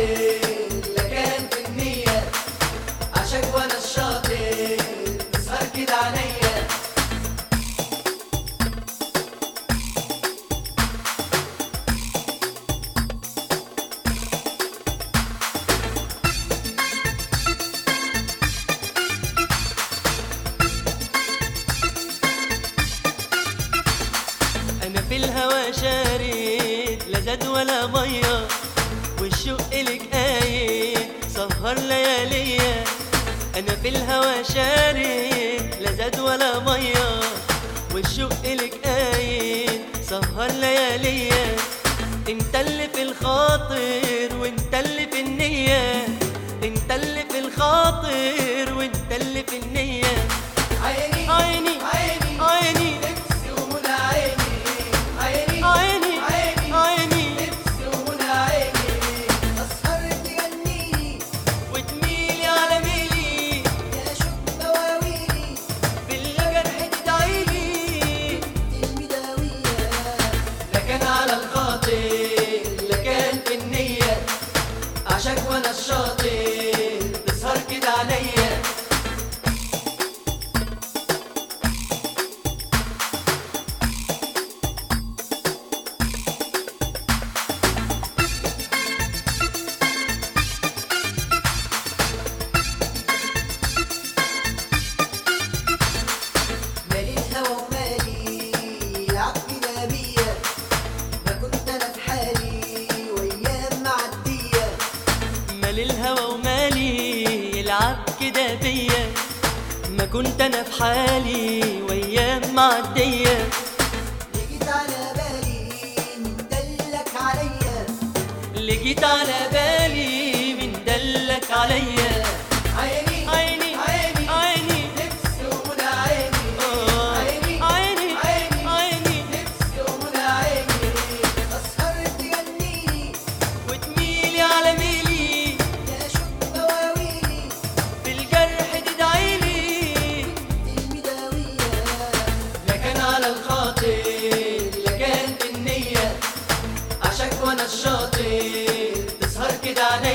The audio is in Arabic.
لا كان في النية، عشاك وانا الشاطر تسهر كده عليا. أنا في الهوى شارد لا زاد ولا مية، والشوق لك قايد سهر لياليا. أنا في الهوى شارد لا زاد ولا مية، والشوق لك قايد سهر لياليا. انت اللي في الخاطر وانت اللي في النية، انت اللي في الخاطر وانت اللي في النية. عيني عيني عيني عيني نفسي ومنى عيني، عيني عيني عيني عيني نفسي ومنى عيني. أسهر تغنيلي وتميلي على ميلي، يا شوق دواويلي بالجرح تدعيلي. المداوية. لا كان على الخاطر لا كان في النية، عشاك وانا الشاطر تسهر كده عليا. مالي الهوى ومالي يلعب بينا بيا، ما كنت انا في حالي وايام معديه. مال الهوى ومالي يلعب كده بيا، ما كنت انا في حالي وايام معديه. جيت على بالي من دلك عليا، اللي جيت على بالي من دلك عليا. عيني عيني عيني عيني نفسي ومنى عيني، عيني عيني عيني عيني نفسي ومنى عيني. أسهر تغنيلي وتميلي على ميلي، يا شوق دواويلي بالجرح تدعيلي. المداوية. لا كان على الخاطر لا كان في النية، عشاك وانا الشاطر تسهر كده عليا.